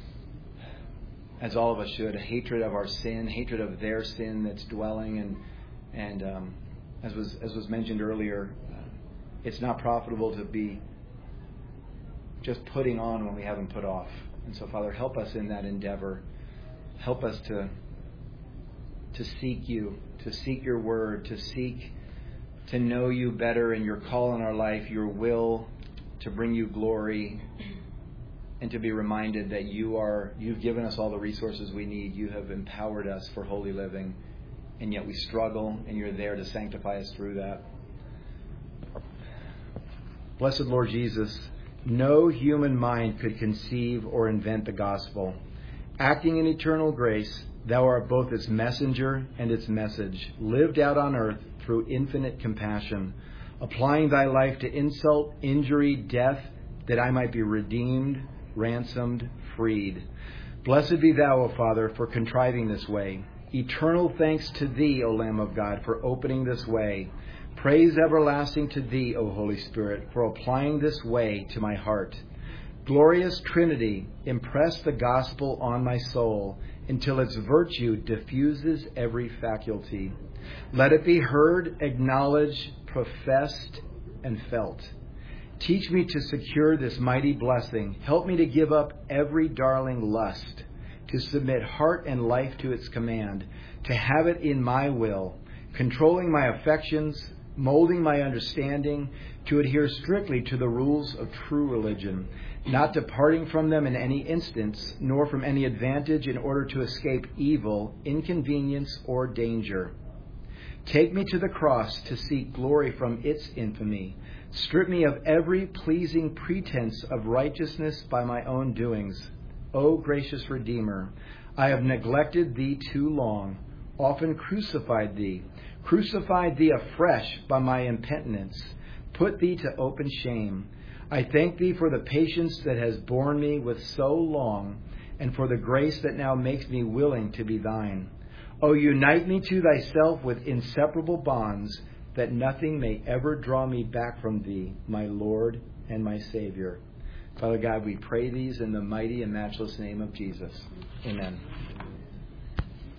as all of us should, a hatred of our sin, hatred of their sin that's dwelling. And and um, as was as was mentioned earlier, it's not profitable to be just putting on when we haven't put off. And so, Father, help us in that endeavor. Help us to to seek you, to seek your word, to seek to know you better and your call in our life, your will to bring you glory, and to be reminded that you are you've given us all the resources we need. You have empowered us for holy living, and yet we struggle, and you're there to sanctify us through that. Blessed Lord Jesus, no human mind could conceive or invent the gospel. Acting in eternal grace, thou art both its messenger and its message, lived out on earth through infinite compassion, applying thy life to insult, injury, death, that I might be redeemed, ransomed, freed. Blessed be thou, O Father, for contriving this way. Eternal thanks to thee, O Lamb of God, for opening this way. Praise everlasting to thee, O Holy Spirit, for applying this way to my heart. Glorious Trinity, impress the gospel on my soul until its virtue diffuses every faculty. Let it be heard, acknowledged, professed, and felt. Teach me to secure this mighty blessing. Help me to give up every darling lust, to submit heart and life to its command, to have it in my will, controlling my affections, molding my understanding, to adhere strictly to the rules of true religion, not departing from them in any instance, nor from any advantage in order to escape evil, inconvenience, or danger. Take me to the cross to seek glory from its infamy. Strip me of every pleasing pretense of righteousness by my own doings. O gracious Redeemer, I have neglected thee too long, often crucified thee, crucified thee afresh by my impenitence, put thee to open shame. I thank thee for the patience that has borne me with so long, and for the grace that now makes me willing to be thine. O unite me to thyself with inseparable bonds, that nothing may ever draw me back from thee, my Lord and my Savior. Father God, we pray these in the mighty and matchless name of Jesus. Amen.